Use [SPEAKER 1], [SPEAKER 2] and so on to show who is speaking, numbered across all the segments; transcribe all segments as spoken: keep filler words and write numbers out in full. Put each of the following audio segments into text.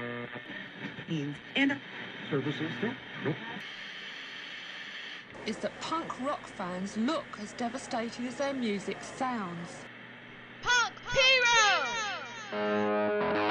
[SPEAKER 1] And services don't. Nope.
[SPEAKER 2] Is that punk rock fans look as devastating as their music sounds.
[SPEAKER 3] Punk Hero!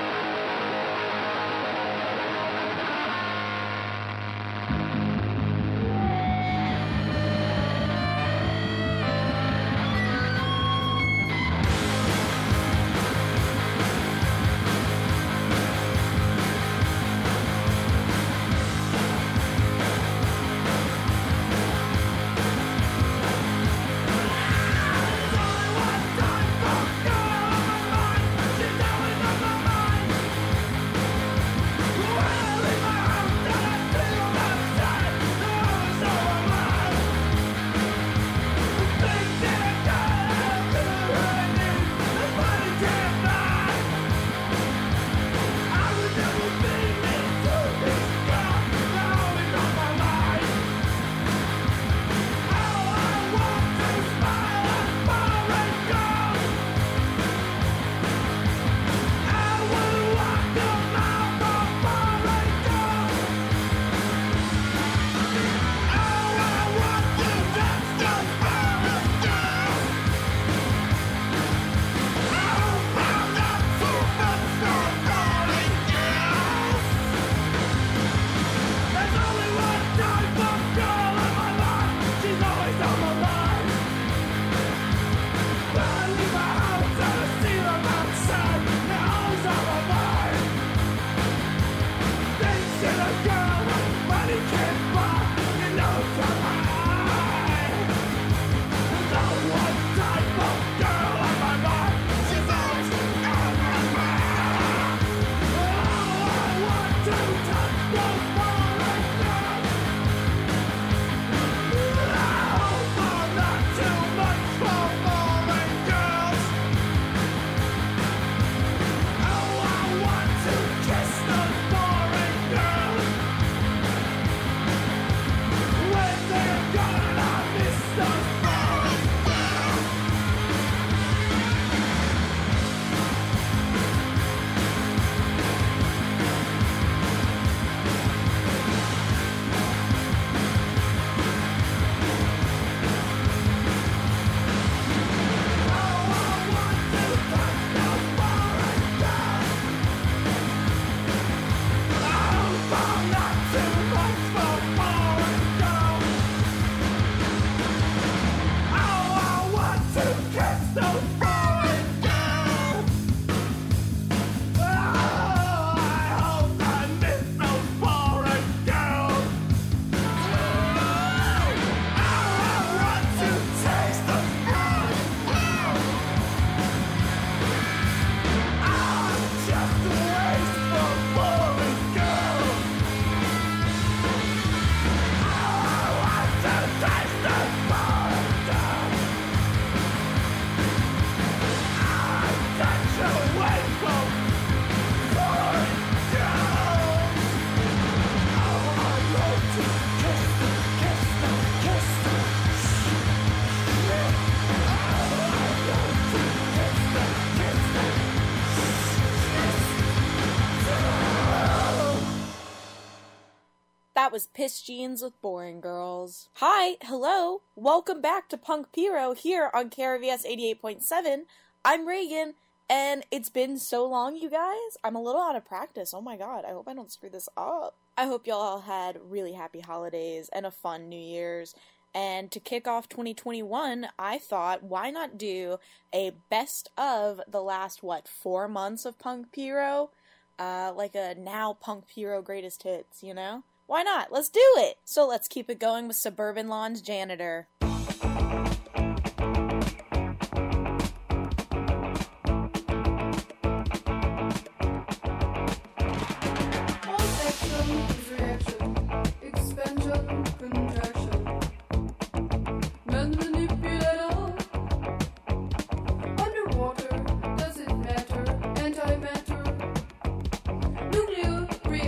[SPEAKER 4] That was Piss Jeans with Boring Girls. Hi, hello, welcome back to Punk Pyro here on K R V S eighty-eight point seven. I'm Reagan, and it's been so long, you guys. I'm a little out of practice. Oh my god, I hope I don't screw this up. I hope y'all all had really happy holidays and a fun New Year's. And to kick off twenty twenty-one, I thought, why not do a best of the last, what, four months of Punk Pyro? Uh, like a now Punk Pyro greatest hits, you know? Why not? Let's do it! So let's keep it going with Suburban Lawn's Janitor.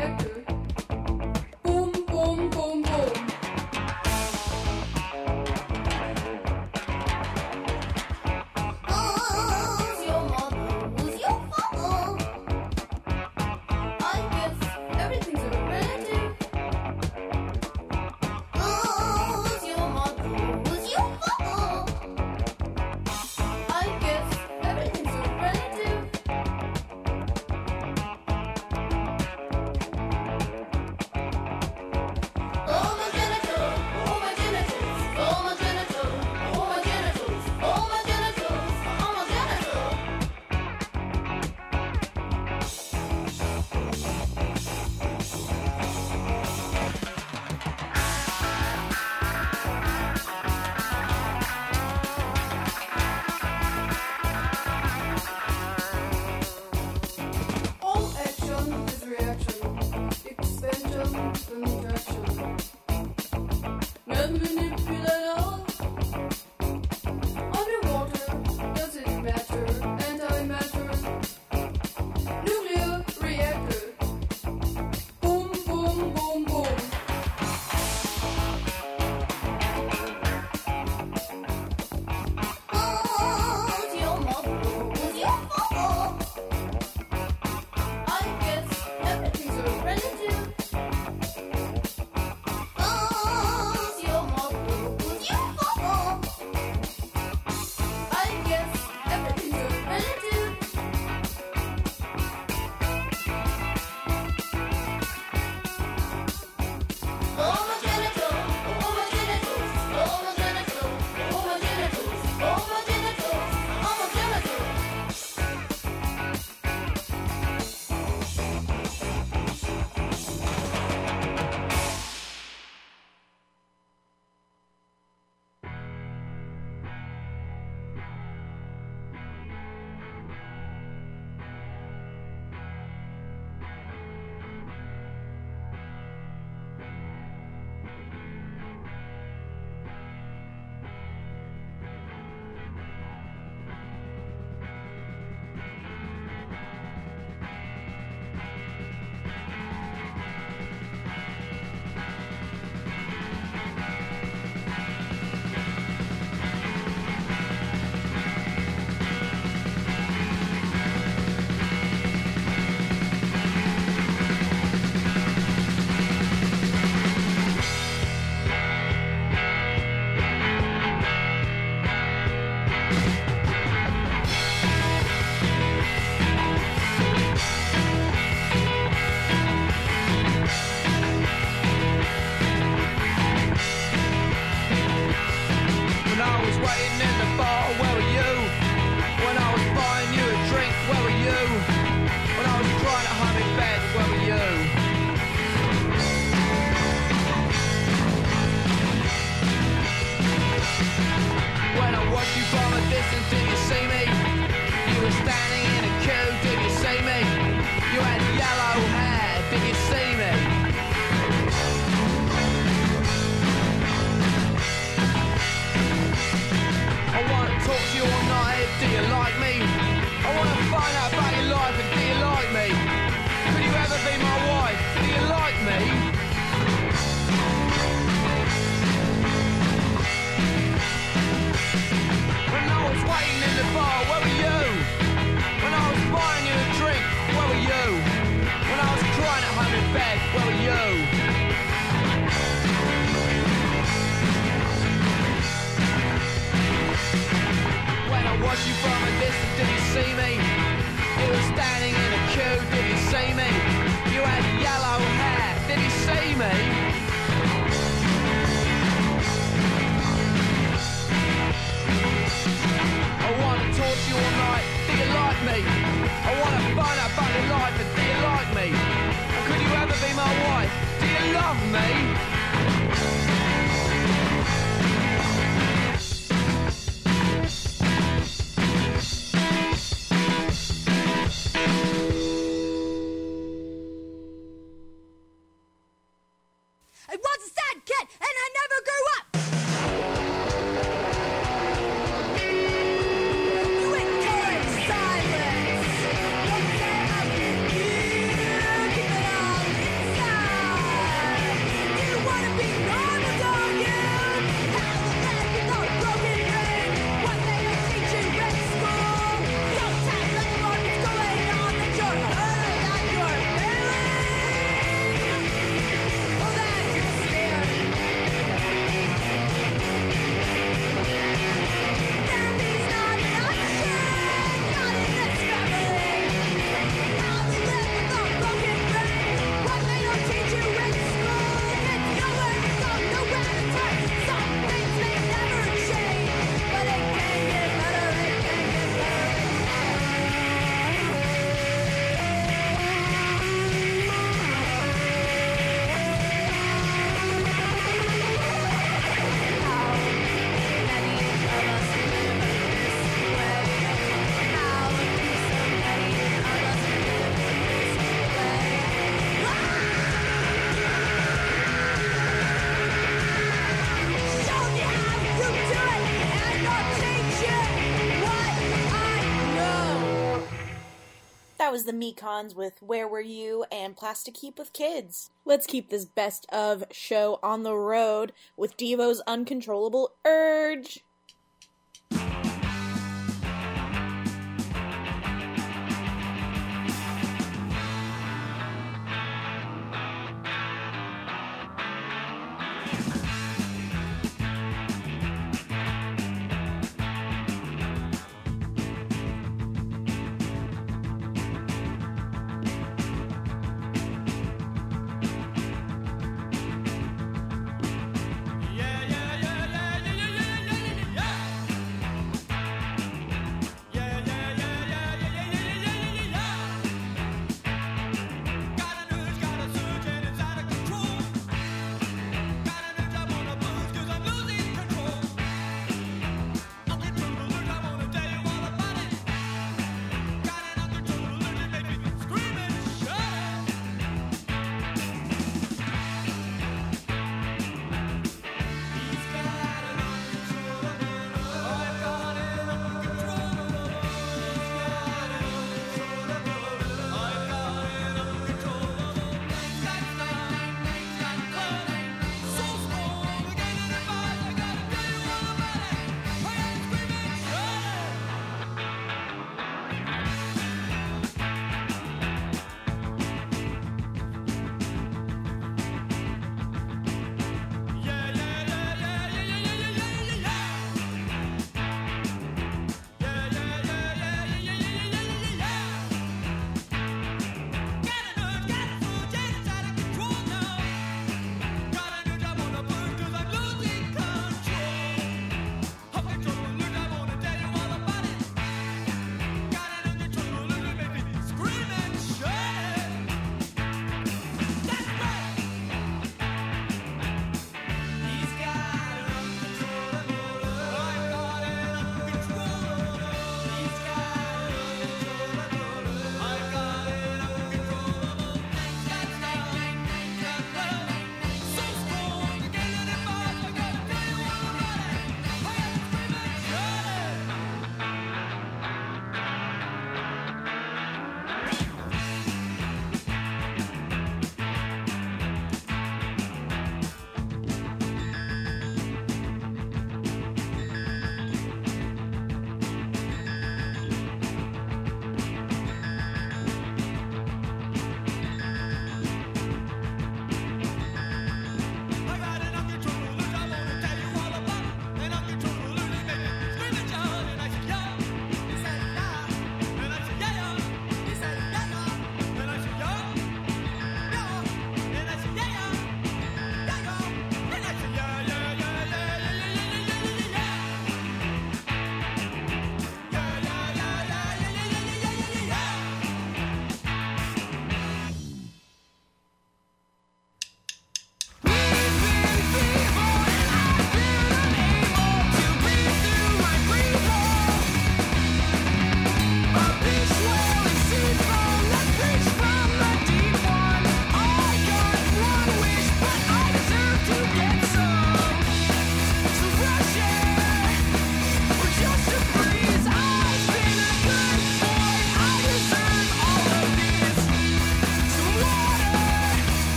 [SPEAKER 5] Boom, boom, boom.
[SPEAKER 3] you love me?
[SPEAKER 5] I was a sad kid, and I never grew up. You encourage silence. Don't say how you feel. Keep it all inside. You wanna be normal, don't you? How the man with a broken brain. What they don't teach you in school. Don't tell anyone what's going on that you're hurt, that you're failing. Well, that you're scared. Therapy's not an option, not in this family. How to live with a broken brain, what they don't teach you in school. It's nowhere to go, nowhere to turn. Some things may never change, but it can get better, it can get better.
[SPEAKER 4] That was the Mekons with Where Were You and Plastic Heap with Kids. Let's keep this best of show on the road with Devo's Uncontrollable Urge.
[SPEAKER 3] Yeah, yeah, yeah, yeah, yeah, yeah, yeah, yeah, yeah.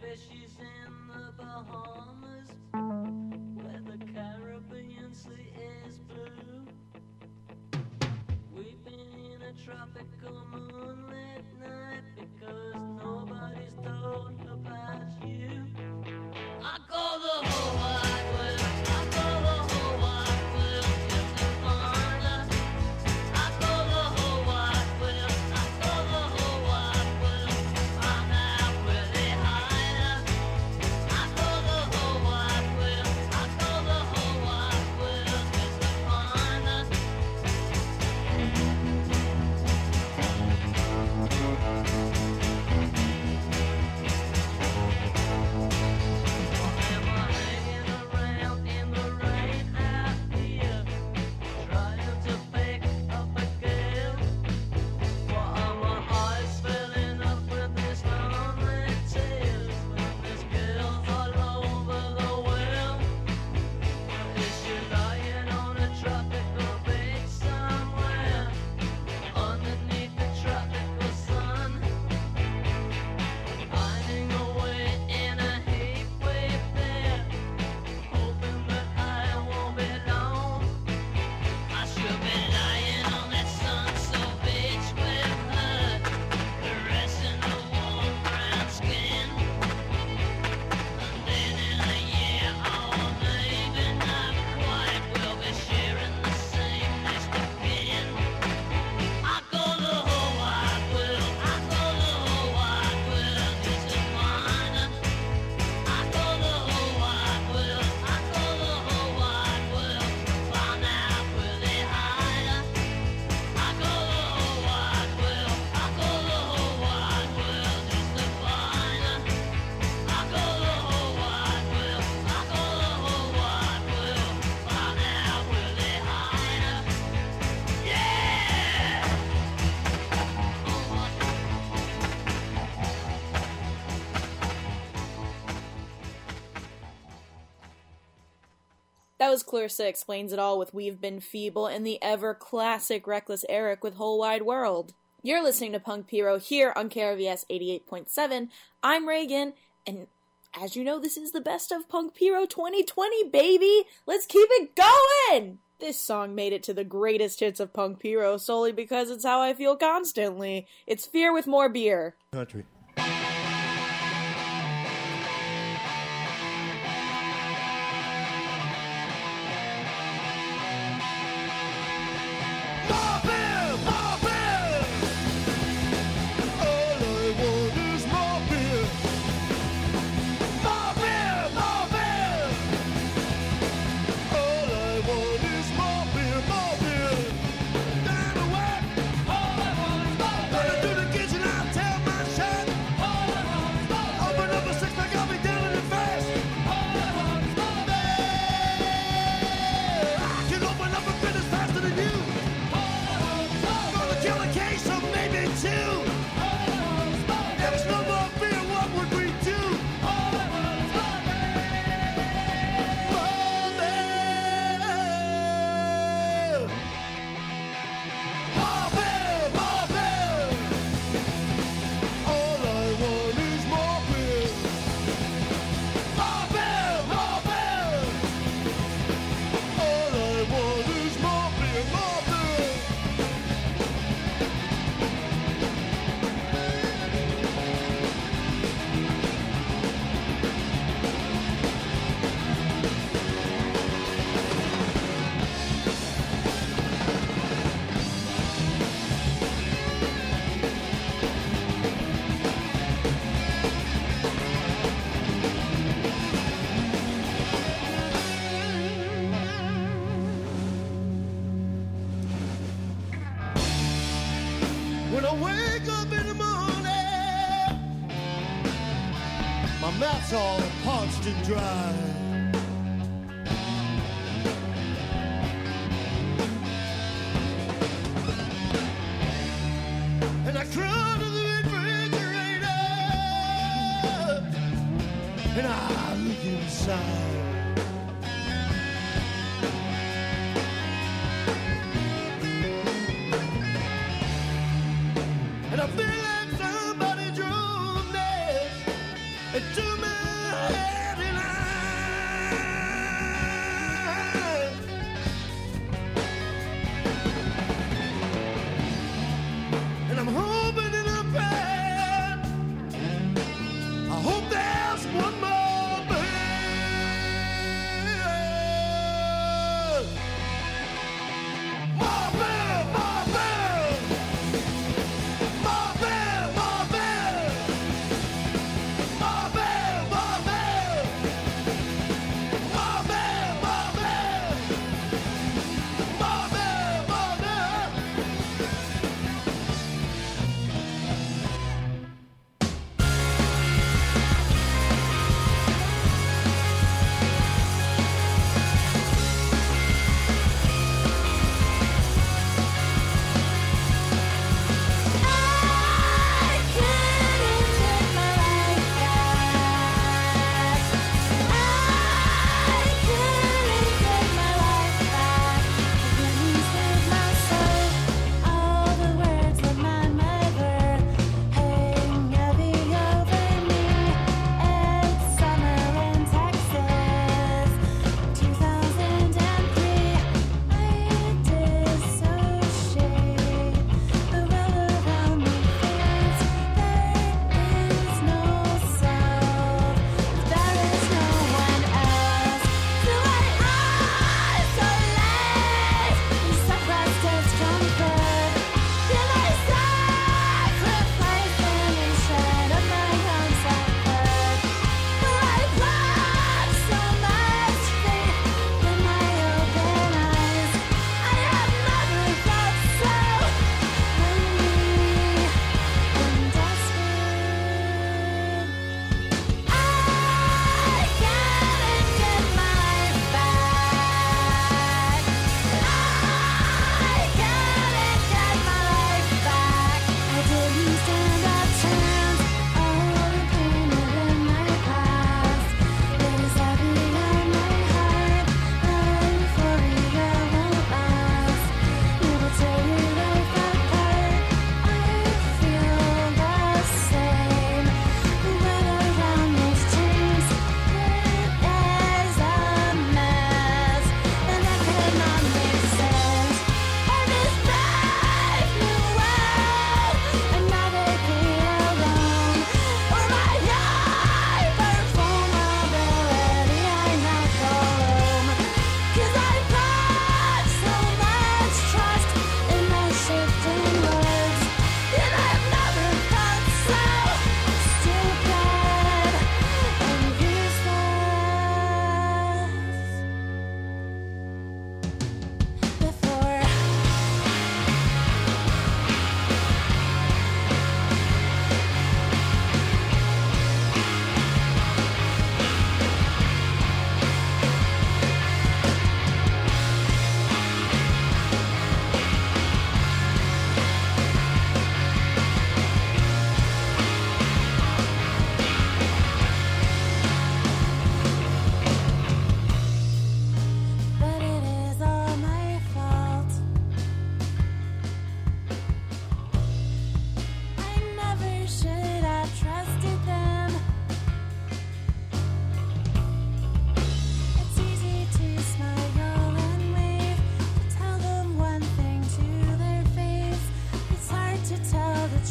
[SPEAKER 3] Maybe she's in the Bahamas, where the Caribbean Sea is blue. We've been in a tropical moonlit night because nobody's told about you. I go the whole wide world, I go the whole wide world just to find her. I go the whole wide world, I go the whole wide world to find out where they hide her. I go the whole wide world, I go the whole wide world just to find her. Am I hanging around in the rain out here, trying to pick up a girl? Or are my eyes filling up with these lonely tears when there's girls all over the world? Or is she lying on a tropical beach somewhere, underneath the tropical sun, hiding away in a heat wave there, hoping that I won't be alone? I should be lying on that sun-soaked beach with her, caressing the warm brown skin. And then in a year, or maybe not quite, we'll be sharing the same nest again. I go the whole wide world, I go the whole wide world just to find her. I go the whole wide world, I go the whole wide world to find out where they hide her. I go the whole wide world, I go the whole wide world just to find her. I go the whole wide world, I go the whole wide world to find out where they hide her. Yeah!
[SPEAKER 4] That was Clarissa Explains It All with We've Been Feeble and the ever classic Reckless Eric with Whole Wide World. You're listening to Punk Piro here on K R V S eighty-eight point seven. I'm Reagan, and as you know, this is the best of Punk Piro twenty twenty, baby! Let's keep it going! This song made it to the greatest hits of Punk Piro solely because it's how I feel constantly. It's Fear with More Beer.
[SPEAKER 1] Country.
[SPEAKER 6] When I wake up in the morning, my mouth's all parched and dry. And I crawl to the refrigerator and I look inside. And I feel like somebody drove me into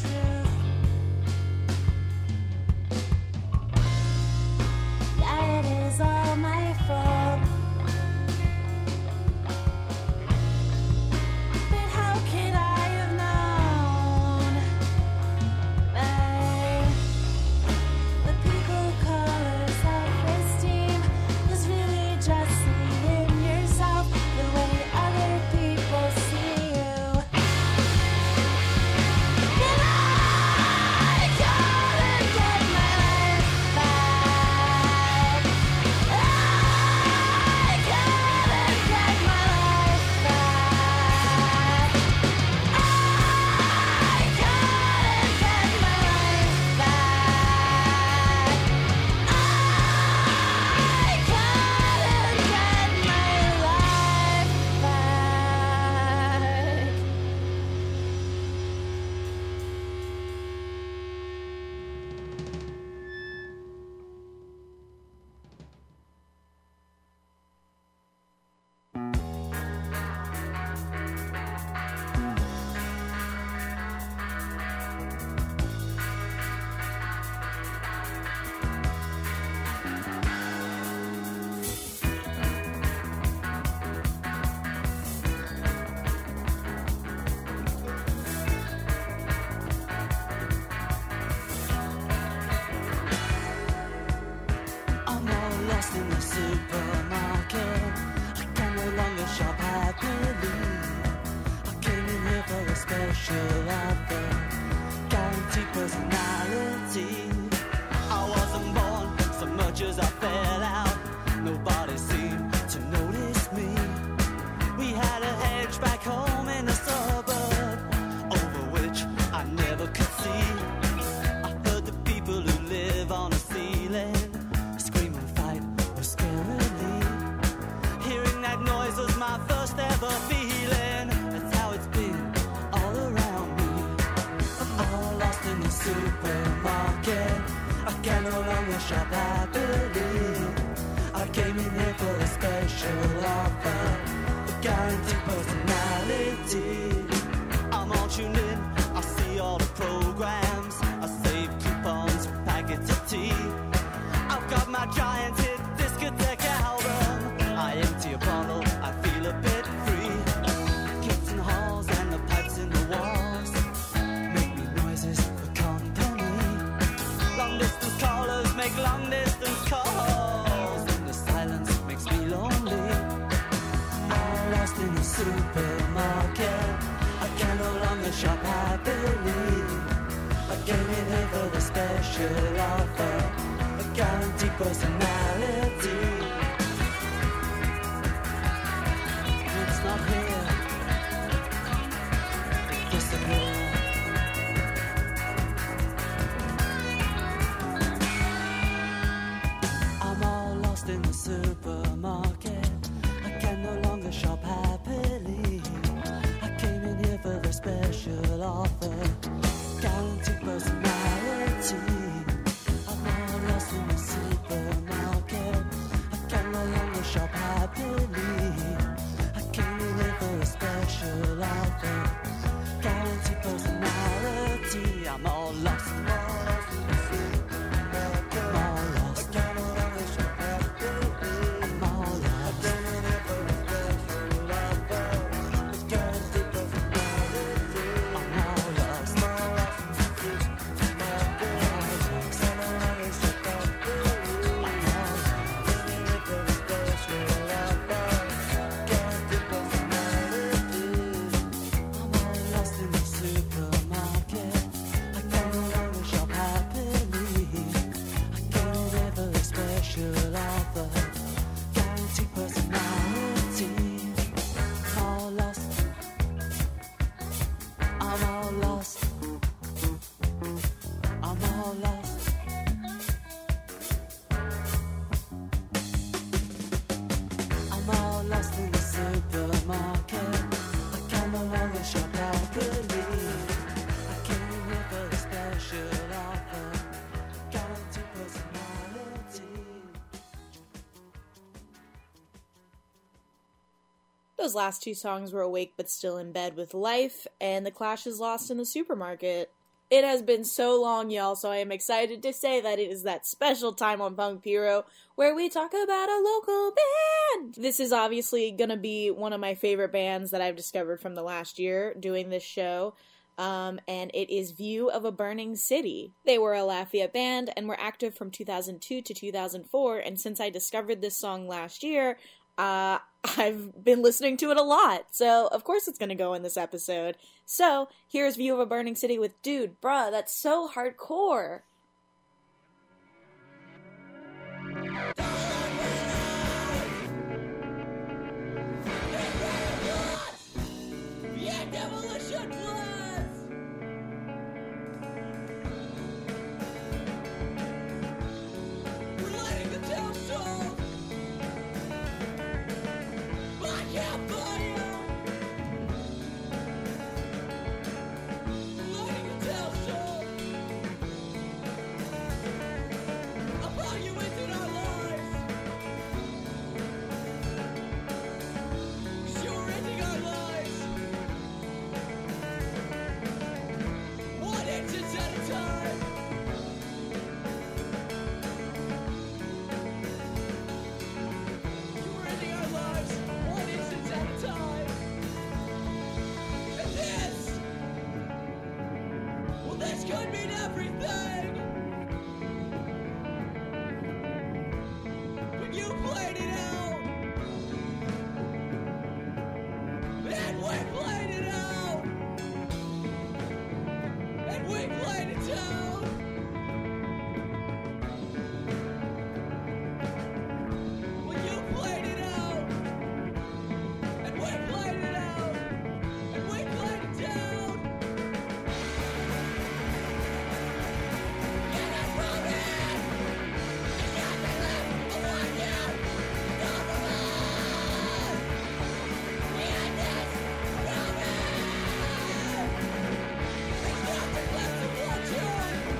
[SPEAKER 5] true. Yeah, it is all my fault. But how could I have known that the people call us self-esteem was really just seeing yourself the way other people see you? And I couldn't get my life back. I couldn't get my life back. I couldn't get my life back. I couldn't get my life back. I'm all lost in the supermarket. I can no longer shop happily. I came in here for a special offer, guaranteed personality. I wasn't born so much as I fell out. Nobody seemed to notice me. We had a hedge back home in the suburb, over which I never could see. I heard the people who live on the ceiling scream and fight scarily. Hearing that noise was my first ever feeling. That's how it's been all around me. I'm all lost in the supermarket. I can no longer shop happily. I came in here for a special offer, a guaranteed personality. I'm all tuned in, I see all the programs. I save coupons for packets of tea. I've got my giant hit discotheque album. I empty a bottle, I feel a bit free. Kids in halls and the pipes in the walls make me noises for company. Long distance callers make long distance calls, and the silence makes me lonely. I'm lost in the supermarket. I can no longer shop happily. I came in here for the special offer, a guaranteed personality. It's not here. It disappeared. I'm all lost in the supermarket. I can no longer shop happily. I came in here for the special offer, guaranteed personality. I'm all lost in the supermarket. I can no longer shop happily. I came in here for a special offer, guaranteed personality. I'm all lost. I'm all lost in the supermarket. I'm all lost. I can no longer shop happily. I'm all lost. I came in here for a special offer, a guaranteed personality. I'm all lost. I'm all lost in the supermarket. I no longer shop happily. I'm all lost. Came in here for a special offer, guaranteed personality. I'm all lost in the supermarket. I can no longer shop happily. I came in here for a special offer, guaranteed personality. I'm all lost. I'm all lost. I'm all lost. I'm all lost in the supermarket. I can no longer shop happily. I came in here for a special offer, guaranteed personality.
[SPEAKER 4] Those last two songs were Awake But Still in Bed with Life, and The Clash's Lost in the Supermarket. It has been so long, y'all, so I am excited to say that it is that special time on Punk Piro where we talk about a local band! This is obviously gonna be one of my favorite bands that I've discovered from the last year doing this show, um, and it is View of a Burning City. They were a Lafayette band and were active from two thousand two to two thousand four, and since I discovered this song last year, uh, I've been listening to it a lot, so of course it's gonna go in this episode. So, here's View of a Burning City with Dude, bruh, that's so hardcore.
[SPEAKER 5] Yeah, demolition class! We're lighting the town soul! I can't find you! We're lighting the town soul! I'll pull you into our lives! 'Cause you're ending our lives! One inches at a time! You're ending our lives one instance at a time. And this, well, this could mean everything. But you played it out, and we played it out, and we played it down. Well, you played it out, and we played it out, and we played it down. Get up from it! There's nothing left of what you don't believe. We had this from it. There's nothing left of what you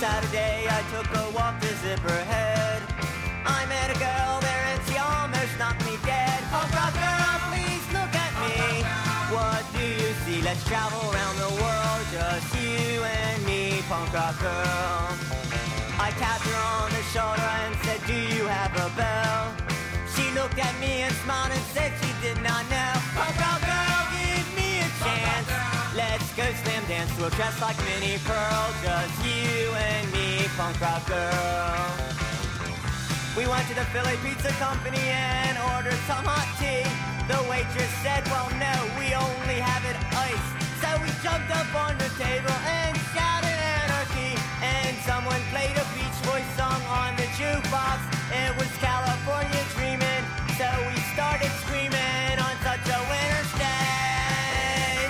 [SPEAKER 7] Saturday I took a walk to Zipperhead. I met a girl there and she almost knocked me dead. Punk rock girl, please look at me. What do you see? Let's travel around the world, just you and me, punk rock girl. I tapped her on the shoulder and said, do you have a bell? She looked at me and smiled and said she did not know. Punk rock girl, give me a chance. Let's go slam dance to a dress like Minnie Pearl, just you and me, punk rock girl. We went to the Philly Pizza Company and ordered some hot tea. The waitress said, well no, we only have it iced. So we jumped up on the table and shouted anarchy. And someone played a Beach Boys song on the jukebox. It was California Dreamin', so we started screaming on such a winter's day.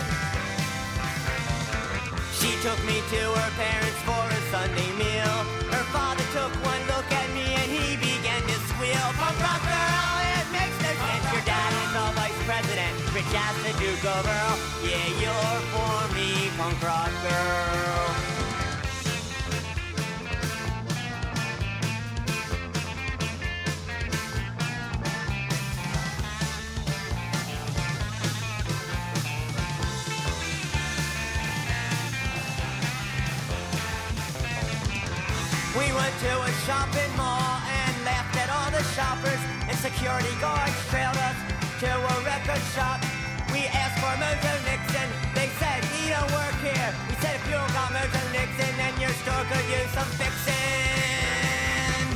[SPEAKER 7] She took me to her parents for a Sunday meal. Her father took one look at me and he began to squeal. Punk rock girl, it makes no sense. Your dad is the vice president, rich as the Duke of Earl. Yeah, you're for me, punk rock girl. We went to a shopping mall and laughed at all the shoppers, and security guards trailed us to a record shop. We asked for Mojo Nixon, they said he don't work here. We said if you don't got Mojo Nixon, then your store could use some fixing.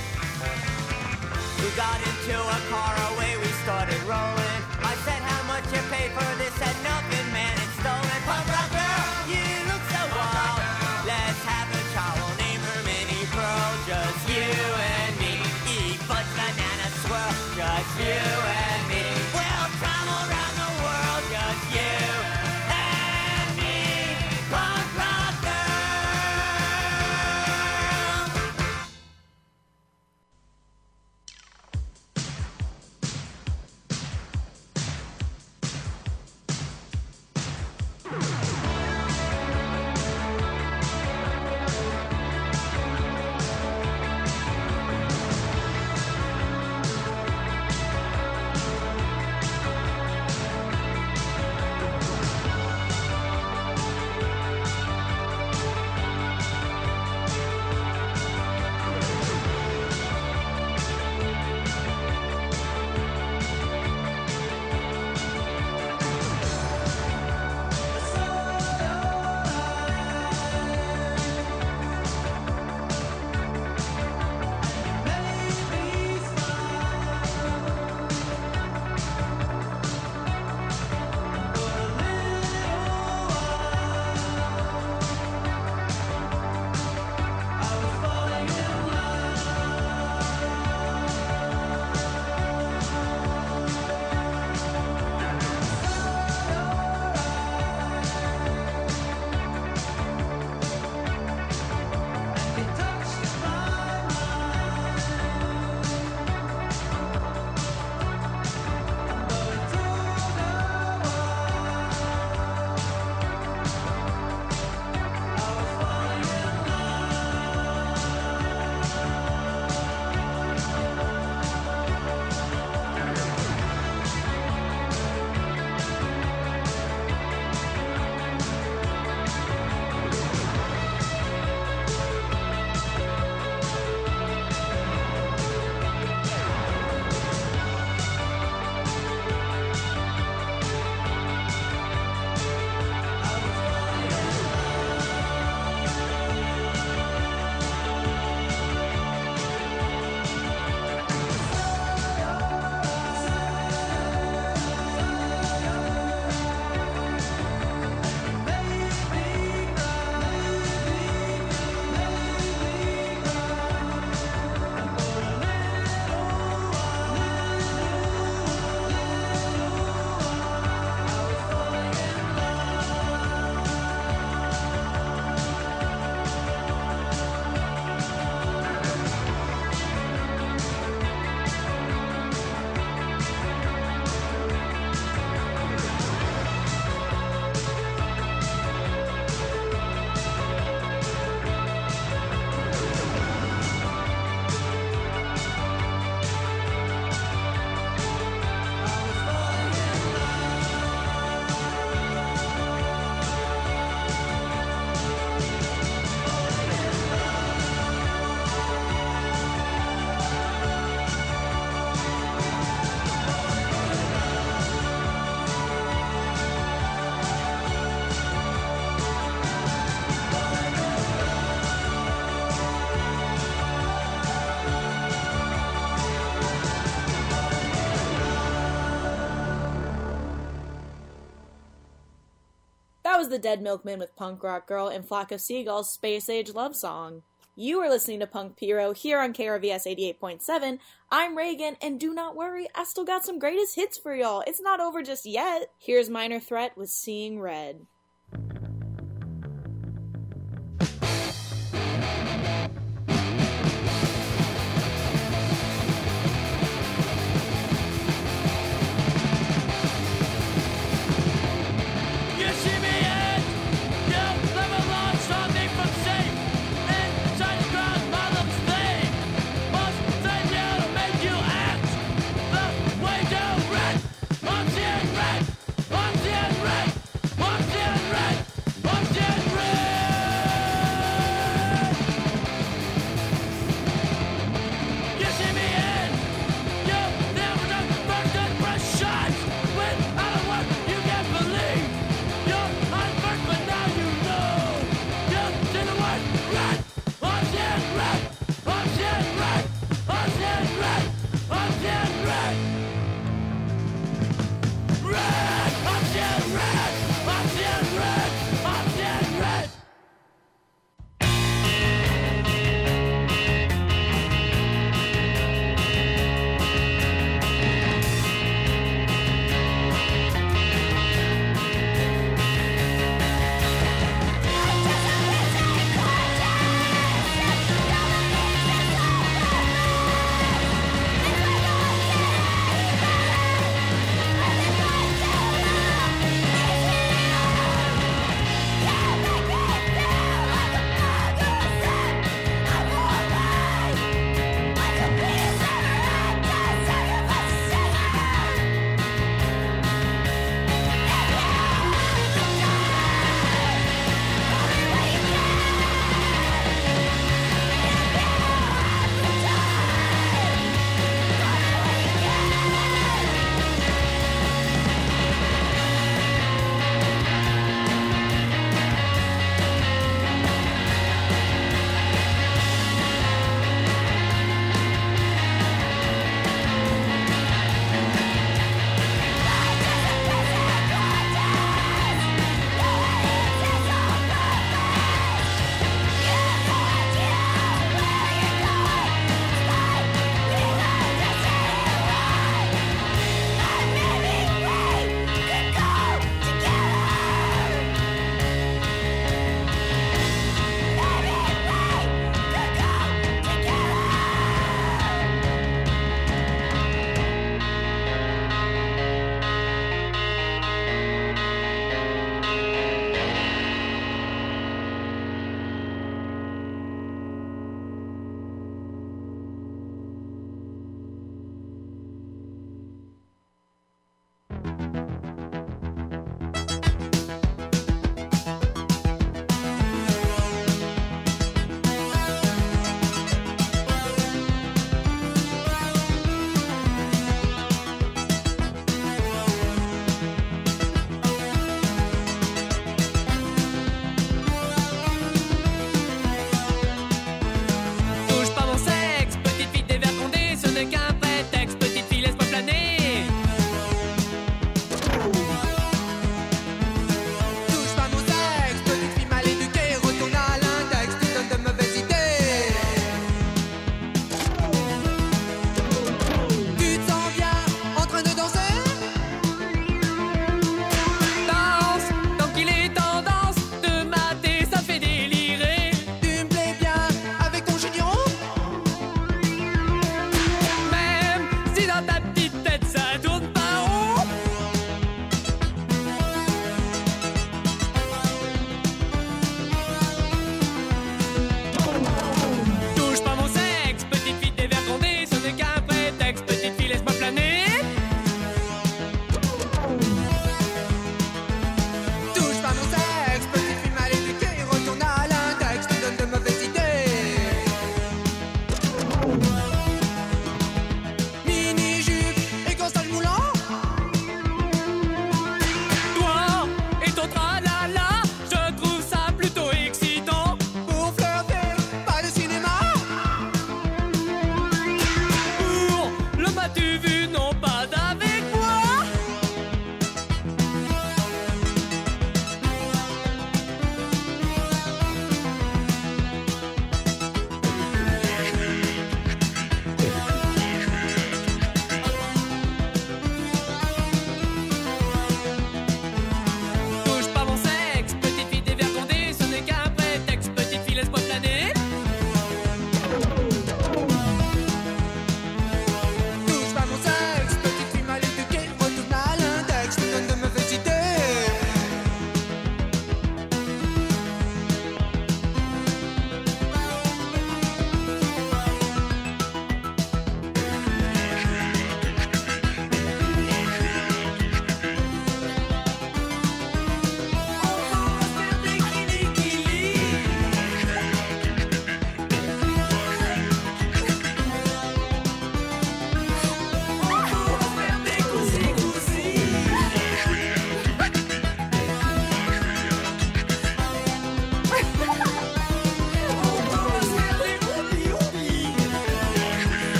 [SPEAKER 7] We got into a car, away we started rolling. I said how much you paid for this, said nothing, man, it's stolen. Punk rock girl, you look so wild. Let's have a child, we'll name her Minnie Pearl. Just you and me, eat fudge, banana, swirl. Just you and me, we'll travel around the world. Just you and me, punk rock girl.
[SPEAKER 4] was the Dead Milkmen with Punk Rock Girl and Flock of Seagulls' Space Age Love Song. You are listening to Punk Pyro here on K R V S eighty-eight point seven. I'm Reagan, and do not worry, I still got some greatest hits for y'all. It's not over just yet. Here's Minor Threat with Seeing Red.
[SPEAKER 3] You see me and you never lost something from safe. Inside the ground, bottom thing. Must send you to make you act the way you read. I'm seeing red. I'm seeing red. I'm seeing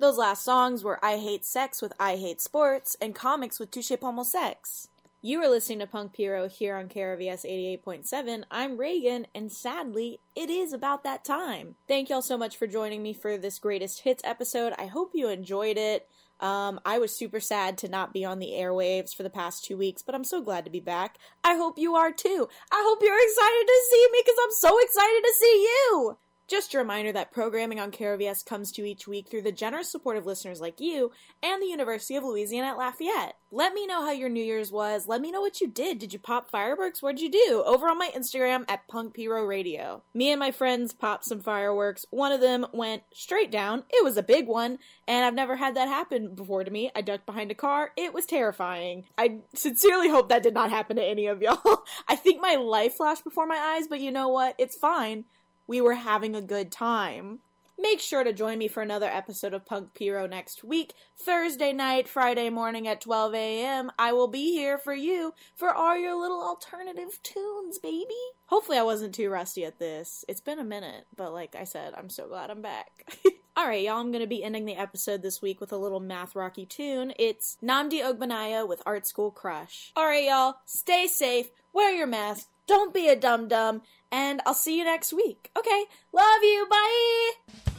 [SPEAKER 4] Those last songs were I Hate Sex with I Hate Sports and Comics with Touche Pomo Sex. You are listening to Punk Piro here on K R V S eighty-eight point seven. I'm Reagan, and sadly, it is about that time. Thank y'all so much for joining me for this Greatest Hits episode. I hope you enjoyed it. Um, I was super sad to not be on the airwaves for the past two weeks, but I'm so glad to be back. I hope you are too. I hope you're excited to see me because I'm so excited to see you! Just a reminder that programming on K R V S comes to you each week through the generous support of listeners like you and the University of Louisiana at Lafayette. Let me know how your New Year's was. Let me know what you did. Did you pop fireworks? What'd you do? Over on my Instagram at Punk Piro Radio. Me and my friends popped some fireworks. One of them went straight down. It was a big one, and I've never had that happen before to me. I ducked behind a car. It was terrifying. I sincerely hope that did not happen to any of y'all. I think my life flashed before my eyes, but you know what? It's fine. We were having a good time. Make sure to join me for another episode of Punk Piro next week, Thursday night, Friday morning at twelve a.m. I will be here for you for all your little alternative tunes, baby. Hopefully I wasn't too rusty at this. It's been a minute, but like I said, I'm so glad I'm back. Alright, y'all, I'm going to be ending the episode this week with a little math rocky tune. It's Namdi Ogbanaya with Art School Crush. Alright, y'all, stay safe, wear your mask, don't be a dum-dum, and I'll see you next week. Okay, love you, bye!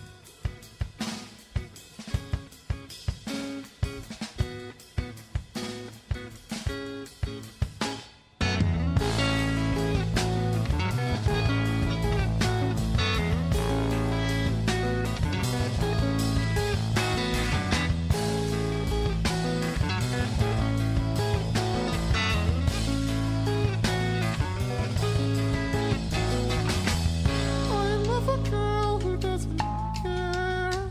[SPEAKER 6] I love a girl who doesn't care.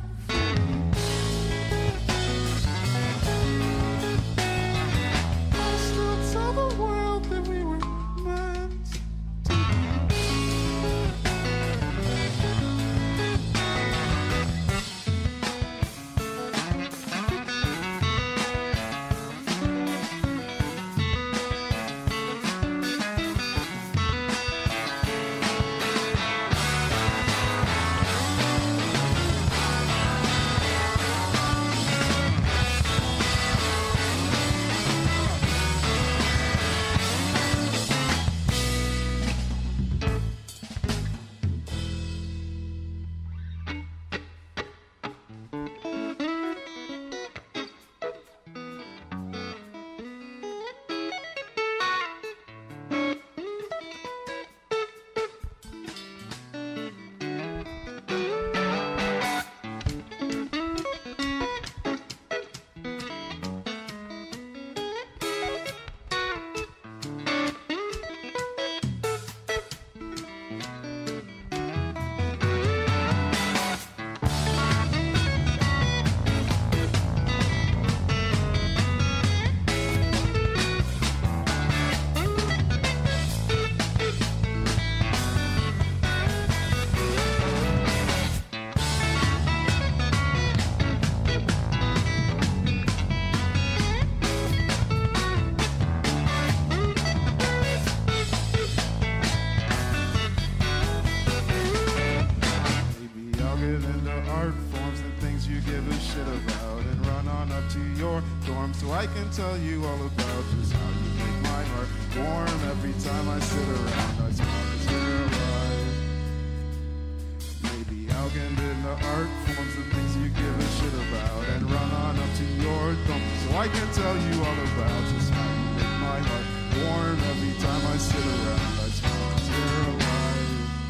[SPEAKER 6] I still tell the world that we were meant to Maybe I'll get into art forms and things you give a shit about and run on up to your dorm so I can tell you all about just how you make my heart warm every time I sit around. I smile 'cause you're alive. Maybe I'll get into art forms and things you give a shit about and run on up to your dorm so I can tell you all about just how you make my heart warm every time I sit around. I smile 'cause you're alive.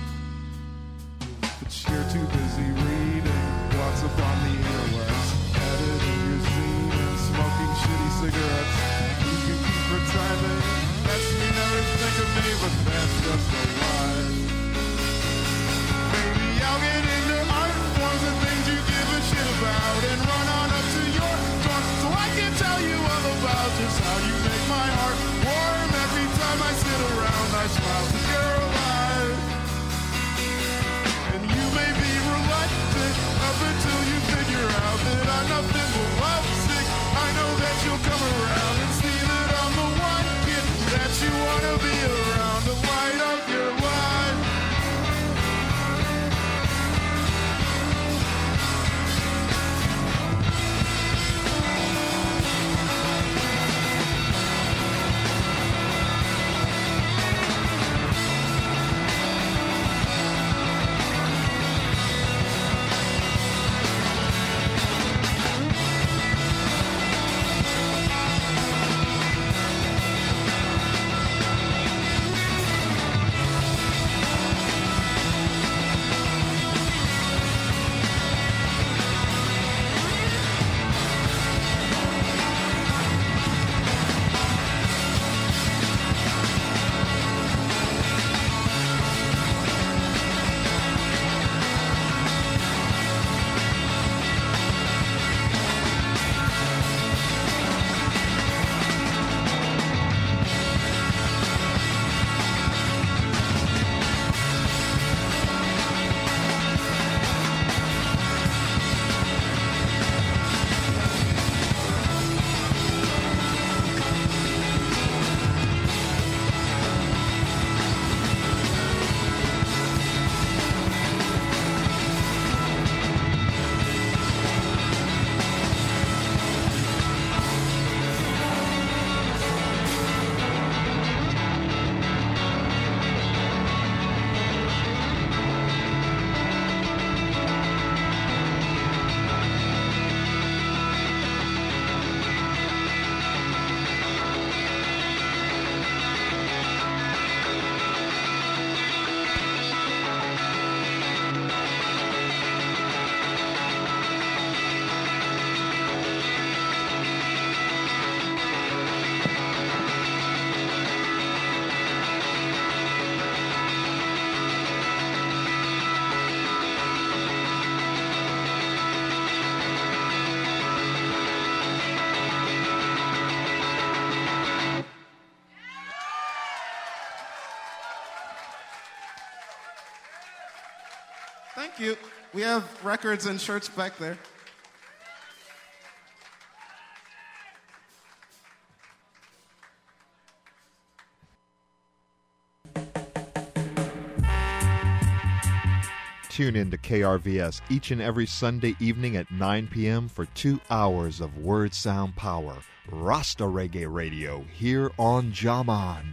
[SPEAKER 6] But you're too busy reading what's up on the interwebs, editing your zine and smoking shitty cigarettes. You can keep pretending that you never think of me, but that's just a lie. Maybe I'll get into art forms and things you give a shit about and run on up to your dorm so I can tell you all about just how you make my heart warm every time I sit around. I smile 'cause you're alive. And you may be reluctant up until you figure out that I'm nothing but lovesick. I know that you'll come around and see that I'm the one kid that you wanna be around to light up your life. Thank you. We have records and shirts back there.
[SPEAKER 8] Tune in to K R V S each and every Sunday evening at nine p.m. for two hours of word sound power. Rasta Reggae Radio here on Jaman.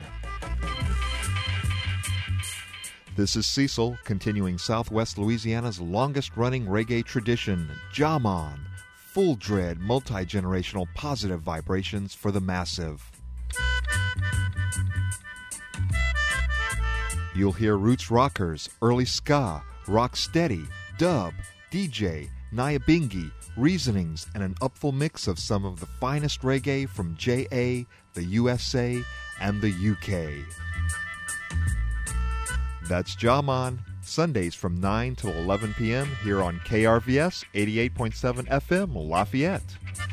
[SPEAKER 8] This is Cecil, continuing Southwest Louisiana's longest-running reggae tradition, Jaman. Full dread, multi-generational positive vibrations for the massive. You'll hear roots rockers, early ska, rock steady, dub, D J, Nyabingi, reasonings, and an upful mix of some of the finest reggae from J A, the U S A, and the U K. That's Jaman, Sundays from nine till eleven p.m. here on K R V S eighty-eight point seven F M, Lafayette.